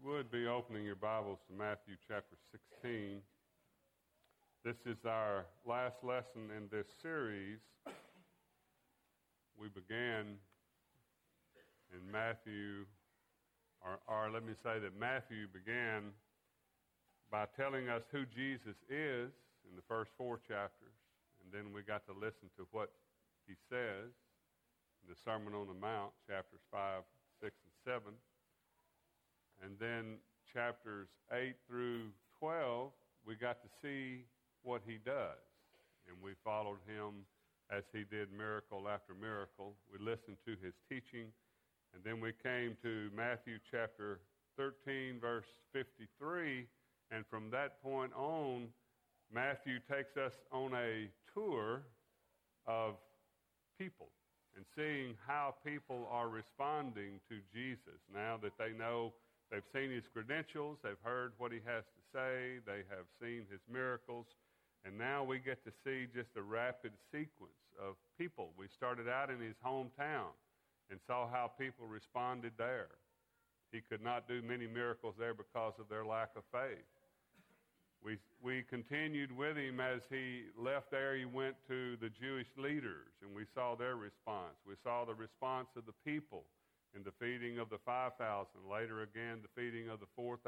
you would be opening your Bibles to Matthew chapter 16. This is our last lesson in this series. We began in Matthew, or let me say that Matthew began by telling us who Jesus is in the first 4 chapters, and then we got to listen to what he says in the Sermon on the Mount, chapters 5, 6, and 7. And then chapters 8 through 12, we got to see what he does. And we followed him as he did miracle after miracle. We listened to his teaching. And then we came to Matthew chapter 13, verse 53. And from that point on, Matthew takes us on a tour of people and seeing how people are responding to Jesus now that they know. They've seen his credentials, they've heard what he has to say, they have seen his miracles, and now we get to see just a rapid sequence of people. We started out in his hometown and saw how people responded there. He could not do many miracles there because of their lack of faith. We continued with him as he left there. He went to the Jewish leaders, and we saw their response. We saw the response of the people in the feeding of the 5,000, later again the feeding of the 4,000.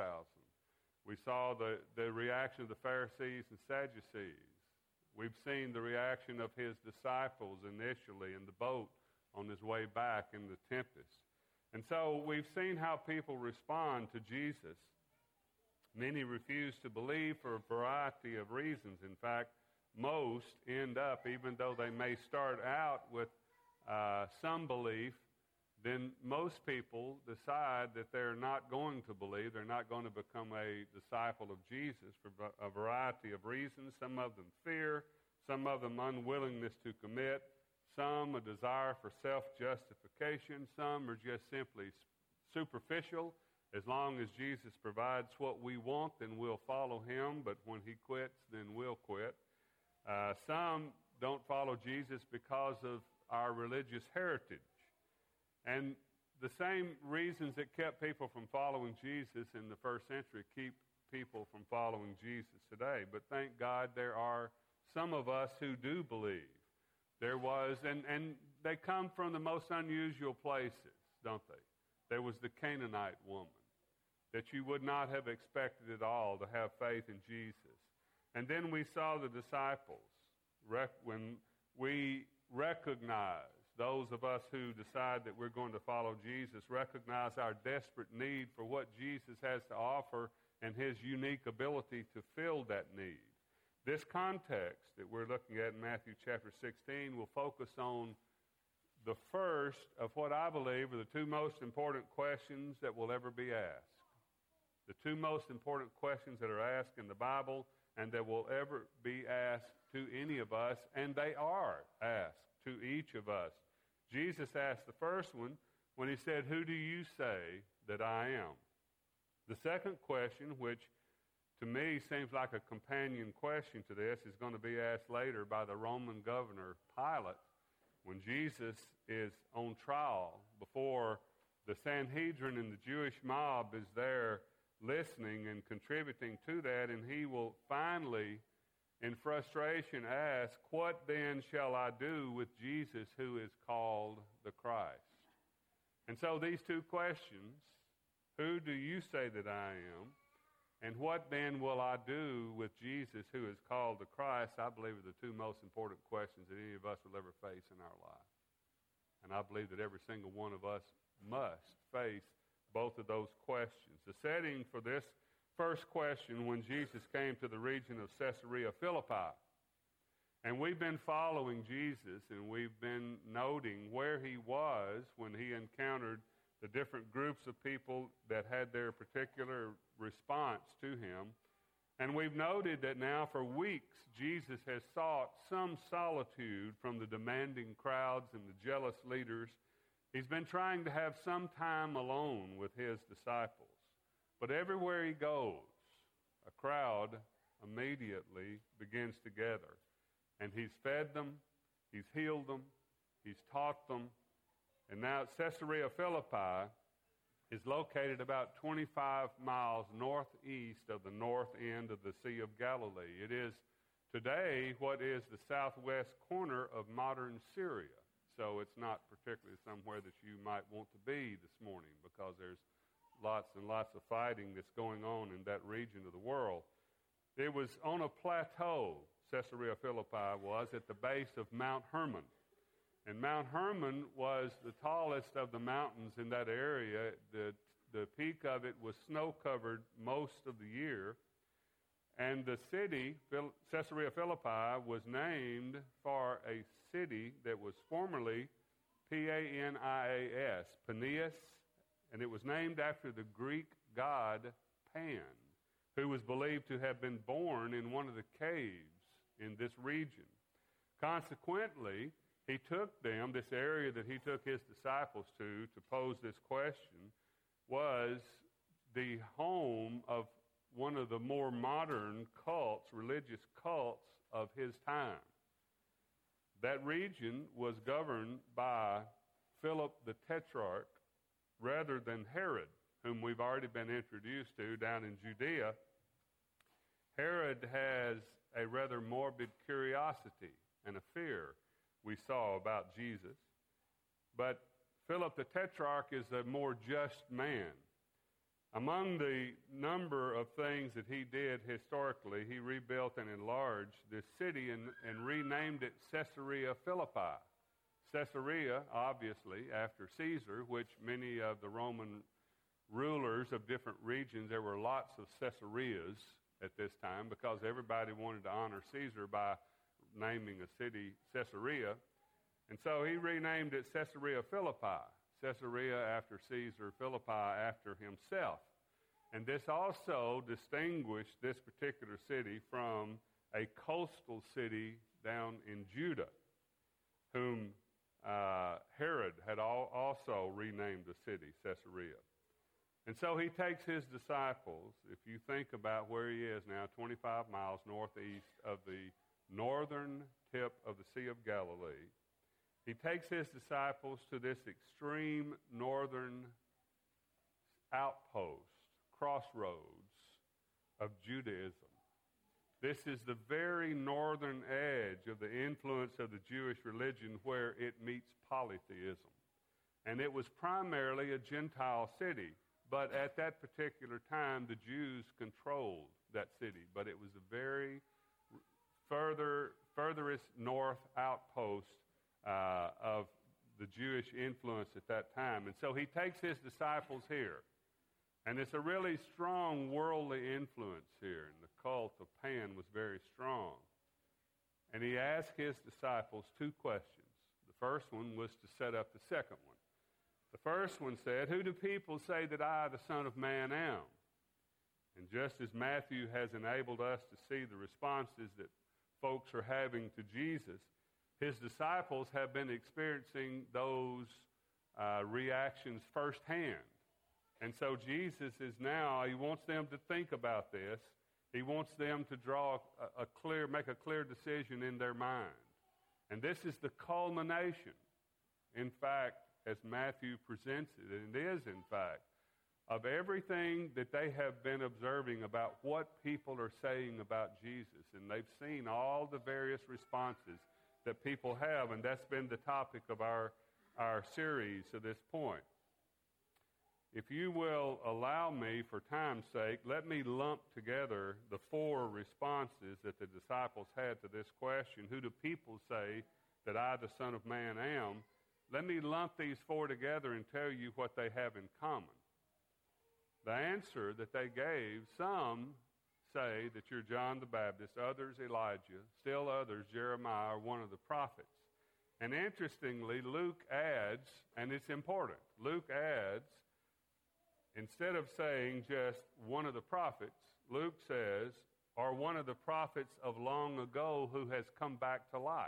We saw the reaction of the Pharisees and Sadducees. We've seen the reaction of his disciples initially in the boat on his way back in the tempest. And so we've seen how people respond to Jesus. Many refuse to believe for a variety of reasons. In fact, most end up, even though they may start out with some belief, then most people decide that they're not going to believe, they're not going to become a disciple of Jesus for a variety of reasons. Some of them fear, some of them unwillingness to commit, some a desire for self-justification, some are just simply superficial. As long as Jesus provides what we want, then we'll follow him, but when he quits, then we'll quit. Some don't follow Jesus because of our religious heritage. And the same reasons that kept people from following Jesus in the first century keep people from following Jesus today. But thank God there are some of us who do believe. There was, and they come from the most unusual places, don't they? There was the Canaanite woman that you would not have expected at all to have faith in Jesus. And then we saw the disciples when we recognize, those of us who decide that we're going to follow Jesus, recognize our desperate need for what Jesus has to offer and his unique ability to fill that need. This context that we're looking at in Matthew chapter 16 will focus on the first of what I believe are the 2 most important questions that will ever be asked. The 2 most important questions that are asked in the Bible and that will ever be asked to any of us, and they are asked to each of us. Jesus asked the first one when he said, "Who do you say that I am?" The second question, which to me seems like a companion question to this, is going to be asked later by the Roman governor Pilate when Jesus is on trial before the Sanhedrin and the Jewish mob is there listening and contributing to that, and he will finally, in frustration, ask, "What then shall I do with Jesus who is called the Christ?" And so these 2 questions, who do you say that I am? And what then will I do with Jesus who is called the Christ? I believe are the 2 most important questions that any of us will ever face in our life. And I believe that every single one of us must face both of those questions. The setting for this first question when Jesus came to the region of Caesarea Philippi. And we've been following Jesus, and we've been noting where he was when he encountered the different groups of people that had their particular response to him. And we've noted that now for weeks, Jesus has sought some solitude from the demanding crowds and the jealous leaders. He's been trying to have some time alone with his disciples. But everywhere he goes, a crowd immediately begins to gather. And he's fed them, he's healed them, he's taught them. And now at Caesarea Philippi, is located about 25 miles northeast of the north end of the Sea of Galilee. It is today what is the southwest corner of modern Syria. So it's not particularly somewhere that you might want to be this morning, because there's lots and lots of fighting that's going on in that region of the world. It was on a plateau, Caesarea Philippi was, at the base of Mount Hermon. And Mount Hermon was the tallest of the mountains in that area. The peak of it was snow-covered most of the year. And the city, Caesarea Philippi, was named for a city that was formerly Panias, Paneas, and it was named after the Greek god Pan, who was believed to have been born in one of the caves in this region. Consequently, he took them, this area that he took his disciples to pose this question, was the home of one of the more modern cults, religious cults of his time. That region was governed by Philip the Tetrarch rather than Herod, whom we've already been introduced to down in Judea. Herod has a rather morbid curiosity and a fear we saw about Jesus. But Philip the Tetrarch is a more just man. Among the number of things that he did historically, he rebuilt and enlarged this city and renamed it Caesarea Philippi. Caesarea, obviously, after Caesar, which many of the Roman rulers of different regions, there were lots of Caesareas at this time because everybody wanted to honor Caesar by naming a city Caesarea. And so he renamed it Caesarea Philippi. Caesarea after Caesar, Philippi after himself. And this also distinguished this particular city from a coastal city down in Judah, whom Herod had also renamed the city Caesarea. And so he takes his disciples, if you think about where he is now, 25 miles northeast of the northern tip of the Sea of Galilee, he takes his disciples to this extreme northern outpost, crossroads of Judaism. This is the very northern edge of the influence of the Jewish religion where it meets polytheism. And it was primarily a Gentile city, but at that particular time, the Jews controlled that city. But it was the very furthest north outpost of the Jewish influence at that time. And so he takes his disciples here. And it's a really strong worldly influence here. And the cult of Pan was very strong. And he asked his disciples two questions. The first one was to set up the second one. The first one said, "Who do people say that I, the Son of Man, am?" And just as Matthew has enabled us to see the responses that folks are having to Jesus, his disciples have been experiencing those reactions firsthand. And so Jesus is now, he wants them to think about this. He wants them to make a clear decision in their mind. And this is the culmination, in fact, as Matthew presents it, and it is, in fact, of everything that they have been observing about what people are saying about Jesus. And they've seen all the various responses that people have, and that's been the topic of our series to this point. If you will allow me, for time's sake, let me lump together the four responses that the disciples had to this question, who do people say that I, the Son of Man, am? Let me lump these four together and tell you what they have in common. The answer that they gave, some say that you're John the Baptist, others Elijah, still others Jeremiah or one of the prophets. And interestingly, Luke adds, and it's important, Luke adds, instead of saying just one of the prophets, Luke says, or one of the prophets of long ago who has come back to life.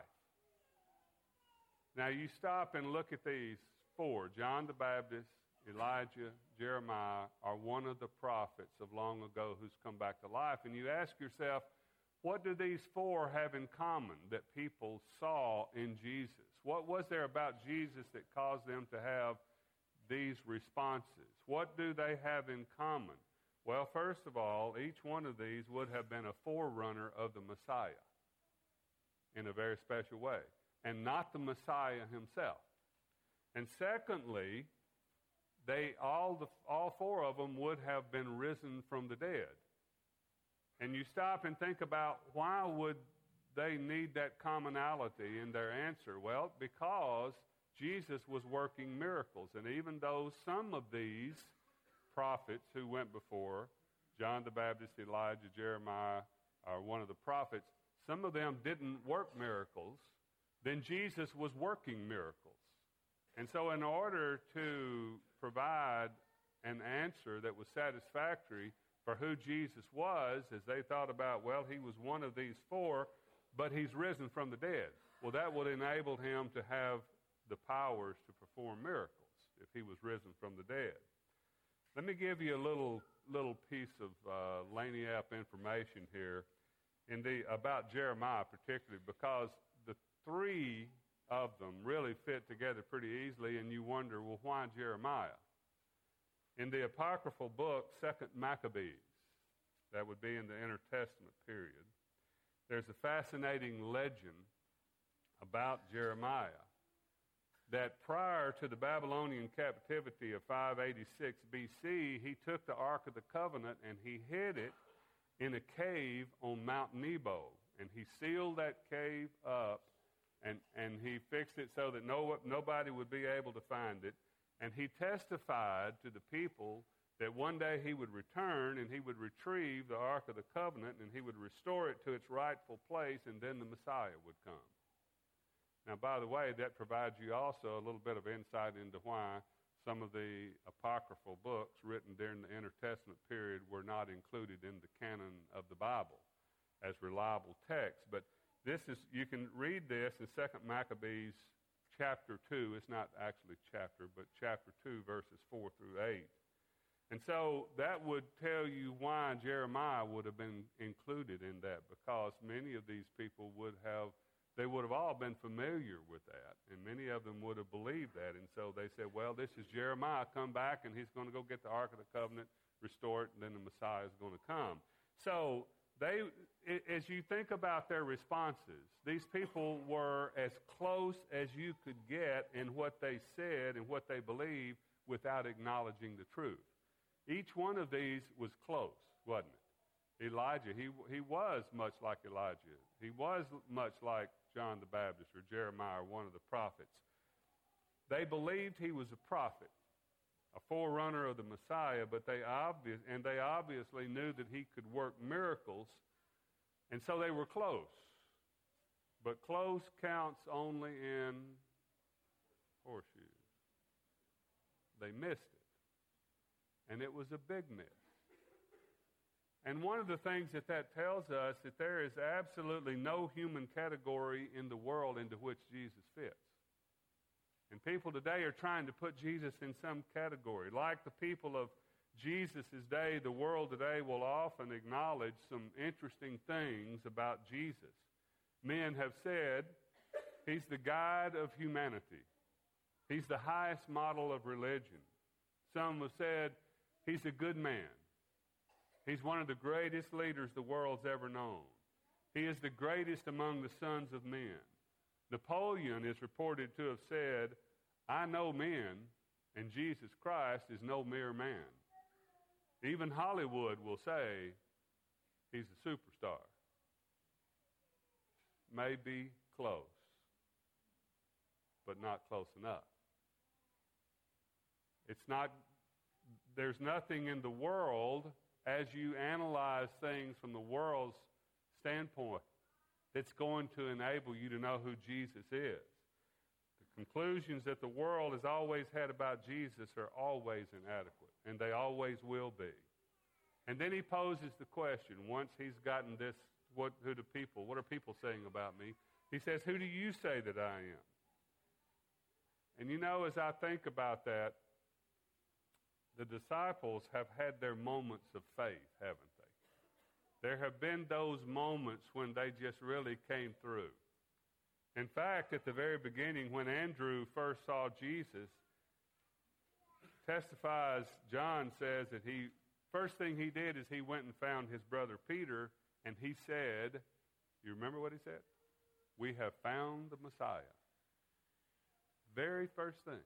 Now you stop and look at these four, John the Baptist, Elijah, Jeremiah, are one of the prophets of long ago who's come back to life. And you ask yourself, what do these four have in common that people saw in Jesus? What was there about Jesus that caused them to have these responses? What do they have in common? Well, first of all, each one of these would have been a forerunner of the Messiah in a very special way, and not the Messiah himself. And secondly, all four of them would have been risen from the dead. And you stop and think about, why would they need that commonality in their answer? Well, because Jesus was working miracles. And even though some of these prophets who went before, John the Baptist, Elijah, Jeremiah, are one of the prophets, some of them didn't work miracles, then Jesus was working miracles. And so in order to provide an answer that was satisfactory for who Jesus was, as they thought about, well, he was one of these four, but he's risen from the dead. Well, that would enable him to have the powers to perform miracles if he was risen from the dead. Let me give you a little piece of lagniappe information here about Jeremiah particularly, because the three of them really fit together pretty easily, and you wonder, well, why Jeremiah? In the apocryphal book, 2nd Maccabees, that would be in the Intertestament period, there's a fascinating legend about Jeremiah that prior to the Babylonian captivity of 586 B.C., he took the Ark of the Covenant and he hid it in a cave on Mount Nebo. And he sealed that cave up, and he fixed it so that nobody would be able to find it. And he testified to the people that one day he would return and he would retrieve the Ark of the Covenant and he would restore it to its rightful place, and then the Messiah would come. Now, by the way, that provides you also a little bit of insight into why some of the apocryphal books written during the Intertestament period were not included in the canon of the Bible as reliable texts. But you can read this in 2nd Maccabees chapter 2. It's not actually chapter, but chapter 2, verses 4 through 8. And so that would tell you why Jeremiah would have been included in that, because many of these people would have all been familiar with that, and many of them would have believed that. And so they said, well, this is Jeremiah, come back, and he's going to go get the Ark of the Covenant, restore it, and then the Messiah is going to come. So as you think about their responses, these people were as close as you could get in what they said and what they believed without acknowledging the truth. Each one of these was close, wasn't it? Elijah, he was much like Elijah. He was much like John the Baptist or Jeremiah, or one of the prophets. They believed he was a prophet, a forerunner of the Messiah, but they obviously knew that he could work miracles, and so they were close. But close counts only in horseshoes. They missed it, and it was a big miss. And one of the things that tells us that there is absolutely no human category in the world into which Jesus fits. And people today are trying to put Jesus in some category. Like the people of Jesus' day, the world today will often acknowledge some interesting things about Jesus. Men have said he's the guide of humanity. He's the highest model of religion. Some have said he's a good man. He's one of the greatest leaders the world's ever known. He is the greatest among the sons of men. Napoleon is reported to have said, I know men, and Jesus Christ is no mere man. Even Hollywood will say he's a superstar. Maybe close, but not close enough. There's nothing in the world, as you analyze things from the world's standpoint, that's going to enable you to know who Jesus is. The conclusions that the world has always had about Jesus are always inadequate, and they always will be. And then he poses the question, once he's gotten this, what are people saying about me? He says, who do you say that I am? And you know, as I think about that, the disciples have had their moments of faith, haven't they? There have been those moments when they just really came through. In fact, at the very beginning, when Andrew first saw Jesus, testifies, John says that first thing he did is he went and found his brother Peter, and he said, you remember what he said? We have found the Messiah. Very first thing.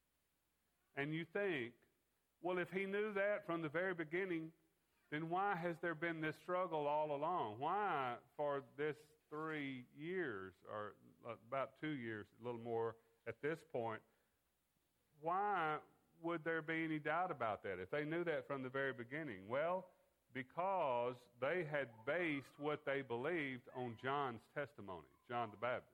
And you think, well, if he knew that from the very beginning, then why has there been this struggle all along? Why, for this 3 years, or about 2 years, a little more at this point, why would there be any doubt about that if they knew that from the very beginning? Well, because they had based what they believed on John's testimony, John the Baptist.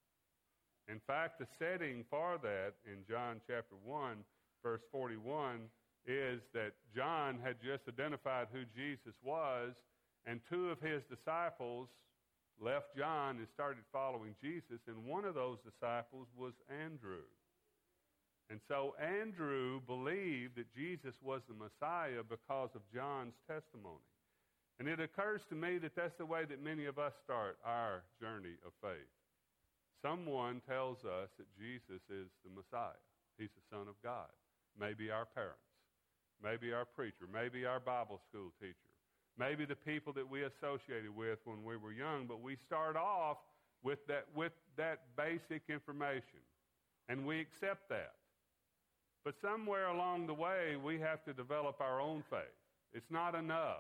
In fact, the setting for that in John chapter 1, verse 41, is that John had just identified who Jesus was, and 2 of his disciples left John and started following Jesus, and one of those disciples was Andrew. And so Andrew believed that Jesus was the Messiah because of John's testimony. And it occurs to me that that's the way that many of us start our journey of faith. Someone tells us that Jesus is the Messiah. He's the Son of God. Maybe our parents. Maybe our preacher. Maybe our Bible school teacher. Maybe the people that we associated with when we were young. But we start off with that basic information. And we accept that. But somewhere along the way, we have to develop our own faith. It's not enough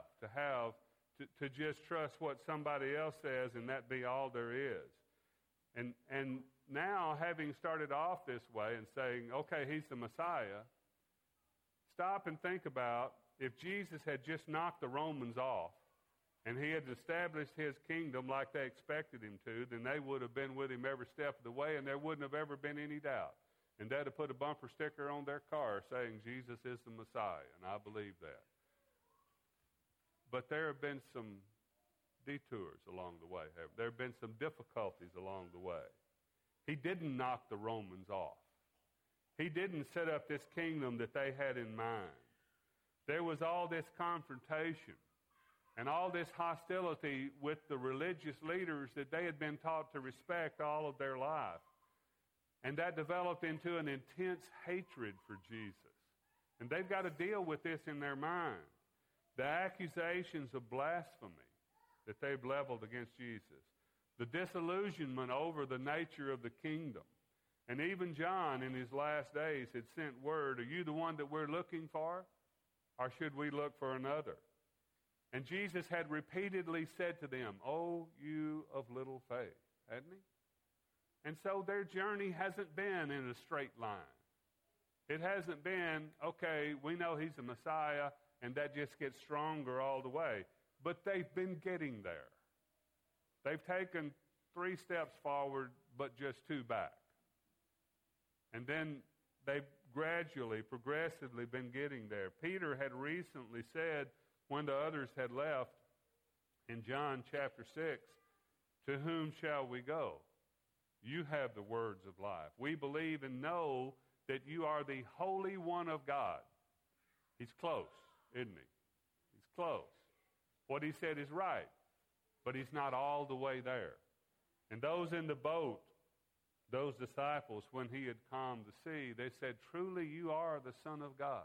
to just trust what somebody else says and that be all there is. And now, having started off this way and saying, okay, he's the Messiah, stop and think about if Jesus had just knocked the Romans off and he had established his kingdom like they expected him to, then they would have been with him every step of the way, and there wouldn't have ever been any doubt. And they'd have put a bumper sticker on their car saying Jesus is the Messiah, and I believe that. But there have been some detours along the way. There have been some difficulties along the way. He didn't knock the Romans off. He didn't set up this kingdom that they had in mind. There was all this confrontation and all this hostility with the religious leaders that they had been taught to respect all of their life. And that developed into an intense hatred for Jesus. And they've got to deal with this in their mind. The accusations of blasphemy that they've leveled against Jesus. The disillusionment over the nature of the kingdom. And even John in his last days had sent word, are you the one that we're looking for? Or should we look for another? And Jesus had repeatedly said to them, oh, you of little faith, hadn't he? And so their journey hasn't been in a straight line. It hasn't been, okay, we know he's the Messiah, and that just gets stronger all the way. But they've been getting there. They've taken 3 steps forward, but just 2 back. And then they've gradually, progressively been getting there. Peter had recently said, when the others had left, in John chapter 6, to whom shall we go? You have the words of life. We believe and know that you are the Holy One of God. He's close, isn't he? He's close. What he said is right, but he's not all the way there. And those in the boat, those disciples, when he had calmed the sea, they said, truly you are the Son of God.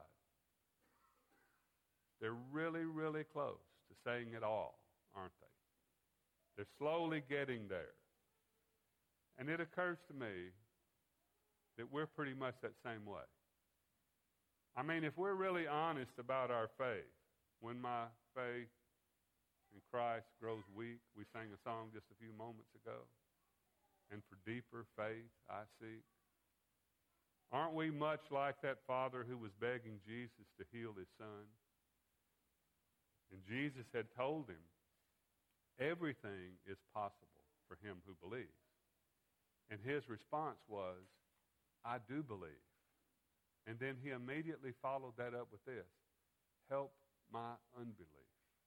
They're really, really close to saying it all, aren't they? They're slowly getting there. And it occurs to me that we're pretty much that same way. I mean, if we're really honest about our faith, when my faith in Christ grows weak, we sang a song just a few moments ago, and for deeper faith I seek. Aren't we much like that father who was begging Jesus to heal his son? And Jesus had told him, everything is possible for him who believes. And his response was, I do believe. And then he immediately followed that up with this, help my unbelief.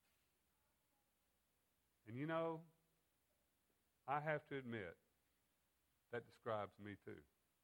And you know, I have to admit, that describes me too.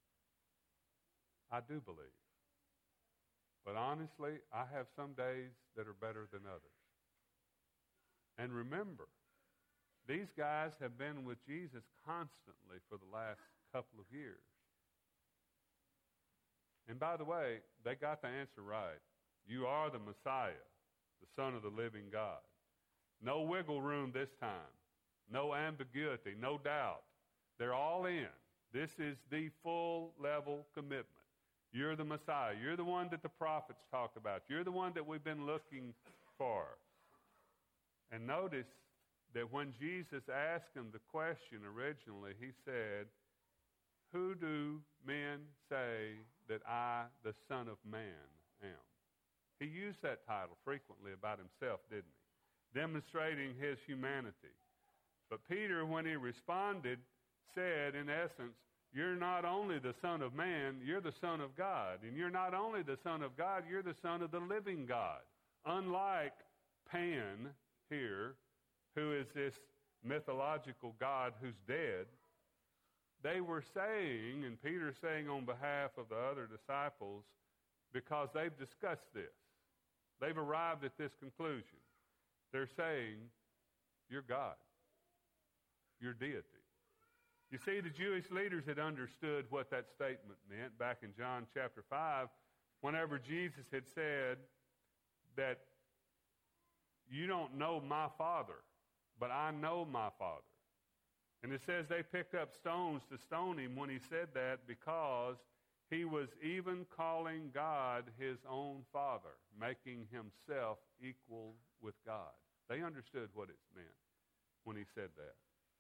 I do believe. But honestly, I have some days that are better than others. And remember, these guys have been with Jesus constantly for the last couple of years. And by the way, they got the answer right. You are the Messiah, the Son of the living God. No wiggle room this time. No ambiguity, no doubt. They're all in. This is the full-level commitment. You're the Messiah. You're the one that the prophets talked about. You're the one that we've been looking for. And notice that when Jesus asked him the question originally, he said, who do men say that I, the Son of Man, am? He used that title frequently about himself, didn't he? Demonstrating his humanity. But Peter, when he responded, said, in essence, you're not only the Son of Man, you're the Son of God. And you're not only the Son of God, you're the Son of the living God. Unlike Pan here, who is this mythological God who's dead, they were saying, and Peter's saying on behalf of the other disciples, because they've discussed this. They've arrived at this conclusion. They're saying, you're God. You're deity. You see, the Jewish leaders had understood what that statement meant back in John chapter 5, whenever Jesus had said that you don't know my Father, but I know my Father. And it says they picked up stones to stone him when he said that, because he was even calling God his own Father, making himself equal with God. They understood what it meant when he said that.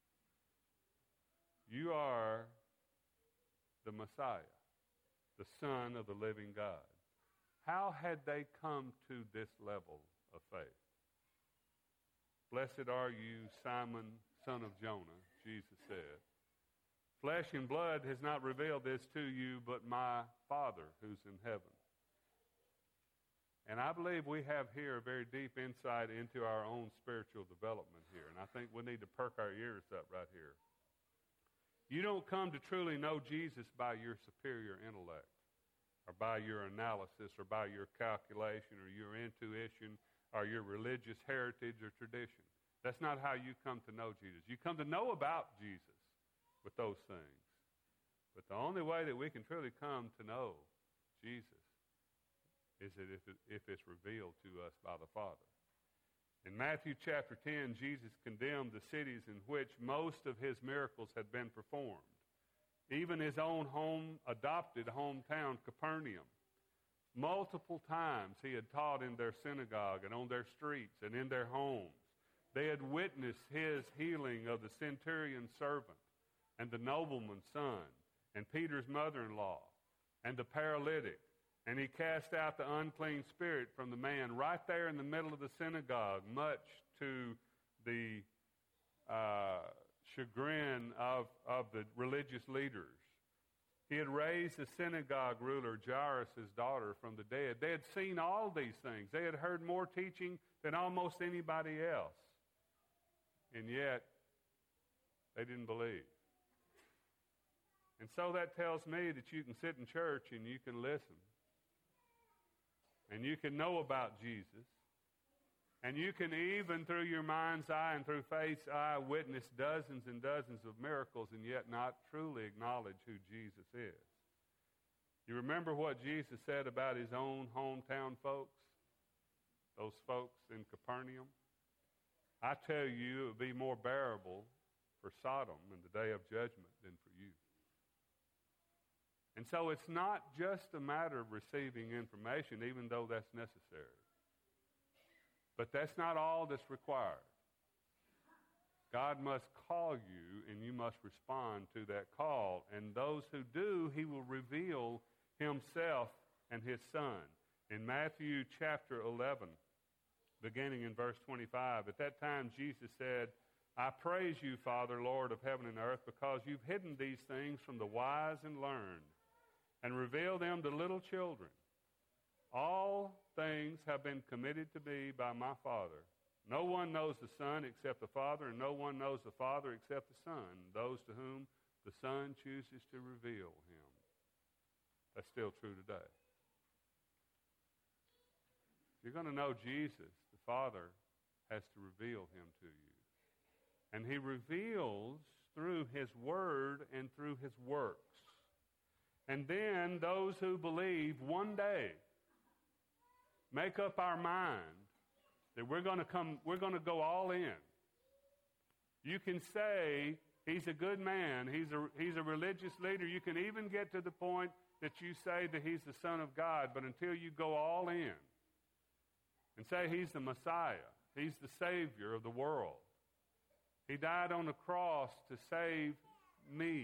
You are the Messiah, the Son of the living God. How had they come to this level of faith? Blessed are you, Simon, son of Jonah, Jesus said. Flesh and blood has not revealed this to you, but my Father who's in heaven. And I believe we have here a very deep insight into our own spiritual development here. And I think we need to perk our ears up right here. You don't come to truly know Jesus by your superior intellect, or by your analysis, or by your calculation, or your intuition, or your religious heritage or tradition. That's not how you come to know Jesus. You come to know about Jesus with those things. But the only way that we can truly come to know Jesus is that if it's revealed to us by the Father. In Matthew chapter 10, Jesus condemned the cities in which most of his miracles had been performed. Even his own adopted hometown, Capernaum. Multiple times he had taught in their synagogue and on their streets and in their homes. They had witnessed his healing of the centurion's servant and the nobleman's son and Peter's mother-in-law and the paralytic. And he cast out the unclean spirit from the man right there in the middle of the synagogue, much to the chagrin of the religious leaders. He had raised the synagogue ruler, Jairus' daughter, from the dead. They had seen all these things. They had heard more teaching than almost anybody else. And yet, they didn't believe. And so that tells me that you can sit in church and you can listen. And you can know about Jesus. And you can even, through your mind's eye and through faith's eye, witness dozens and dozens of miracles and yet not truly acknowledge who Jesus is. You remember what Jesus said about his own hometown folks? Those folks in Capernaum? I tell you, it would be more bearable for Sodom in the day of judgment than for you. And so it's not just a matter of receiving information, even though that's necessary. But that's not all that's required. God must call you, and you must respond to that call. And those who do, he will reveal himself and his Son. In Matthew chapter 11, beginning in verse 25, at that time Jesus said, I praise you, Father, Lord of heaven and earth, because you've hidden these things from the wise and learned, and revealed them to little children. All things have been committed to me by my Father. No one knows the Son except the Father, and no one knows the Father except the Son, those to whom the Son chooses to reveal him. That's still true today. If you're going to know Jesus, the Father has to reveal him to you. And he reveals through his word and through his works. And then those who believe one day make up our mind that we're going to go all in. You can say he's a good man, he's a religious leader. You can even get to the point that you say that he's the Son of God, but until you go all in and say he's the Messiah, he's the Savior of the world, he died on the cross to save me,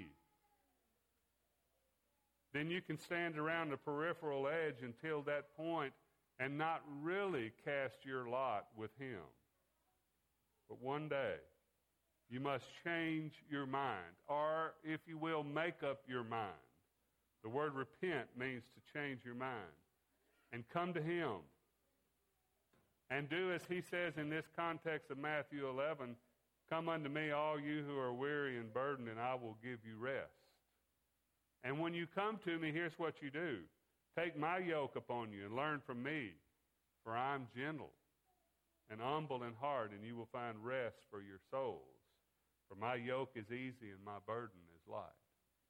then you can stand around the peripheral edge until that point and not really cast your lot with him. But one day, you must change your mind, or, if you will, make up your mind. The word repent means to change your mind and come to him and do as he says in this context of Matthew 11, come unto me, all you who are weary and burdened, and I will give you rest. And when you come to me, here's what you do. Take my yoke upon you and learn from me, for I am gentle and humble in heart, and you will find rest for your souls. For my yoke is easy and my burden is light.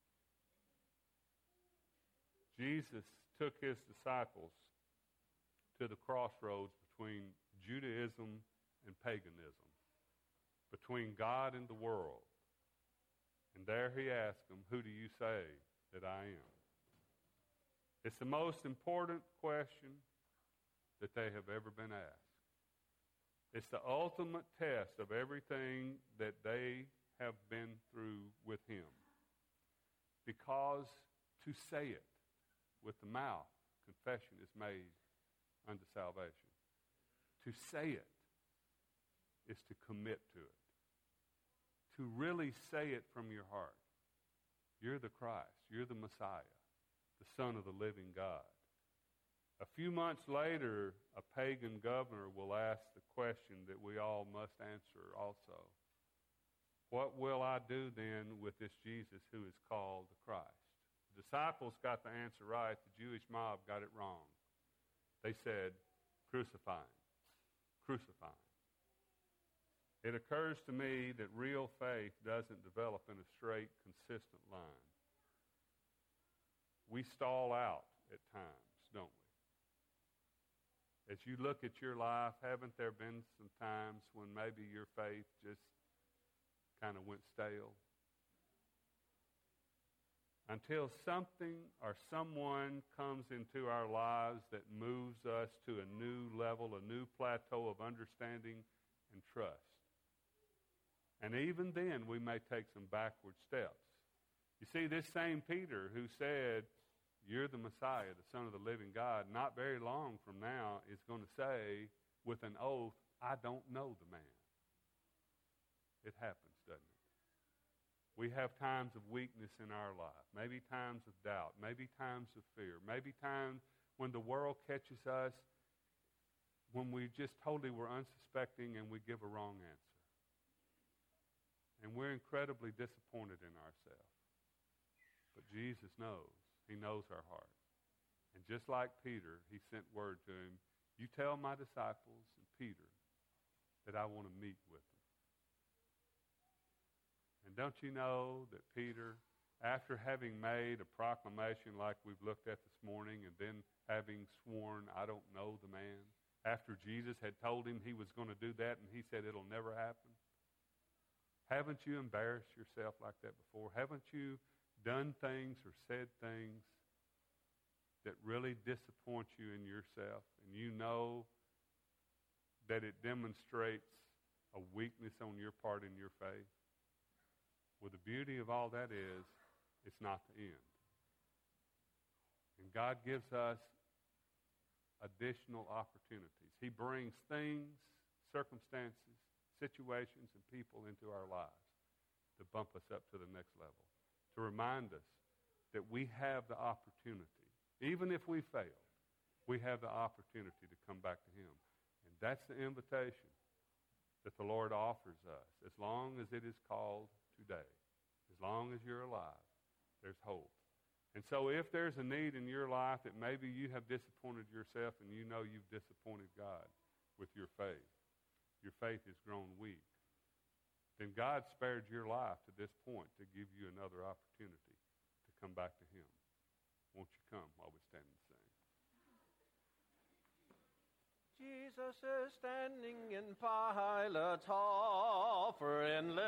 Jesus took his disciples to the crossroads between Judaism and paganism, between God and the world. And there he asked them, who do you say that I am? It's the most important question that they have ever been asked. It's the ultimate test of everything that they have been through with him. Because to say it with the mouth, confession is made unto salvation. To say it is to commit to it. To really say it from your heart. You're the Christ. You're the Messiah, the Son of the living God. A few months later, a pagan governor will ask the question that we all must answer also. What will I do then with this Jesus who is called the Christ? The disciples got the answer right. The Jewish mob got it wrong. They said, crucify him. Crucify him. It occurs to me that real faith doesn't develop in a straight, consistent line. We stall out at times, don't we? As you look at your life, haven't there been some times when maybe your faith just kind of went stale? Until something or someone comes into our lives that moves us to a new level, a new plateau of understanding and trust. And even then, we may take some backward steps. You see, this same Peter who said, you're the Messiah, the Son of the living God, not very long from now is going to say with an oath, I don't know the man. It happens, doesn't it? We have times of weakness in our life, maybe times of doubt, maybe times of fear, maybe times when the world catches us when we just totally were unsuspecting and we give a wrong answer. And we're incredibly disappointed in ourselves. But Jesus knows. He knows our heart. And just like Peter, he sent word to him, you tell my disciples and Peter that I want to meet with them. And don't you know that Peter, after having made a proclamation like we've looked at this morning and then having sworn, I don't know the man, after Jesus had told him he was going to do that and he said it'll never happen, haven't you embarrassed yourself like that before? Haven't you done things or said things that really disappoint you in yourself, and you know that it demonstrates a weakness on your part in your faith? Well, the beauty of all that is, it's not the end. And God gives us additional opportunities. He brings things, circumstances, situations, and people into our lives to bump us up to the next level, to remind us that we have the opportunity. Even if we fail, we have the opportunity to come back to him. And that's the invitation that the Lord offers us. As long as it is called today, as long as you're alive, there's hope. And so if there's a need in your life that maybe you have disappointed yourself and you know you've disappointed God with your faith has grown weak, then God spared your life to this point to give you another opportunity to come back to him. Won't you come while we stand and sing? Jesus is standing in Pilate's hall, for endless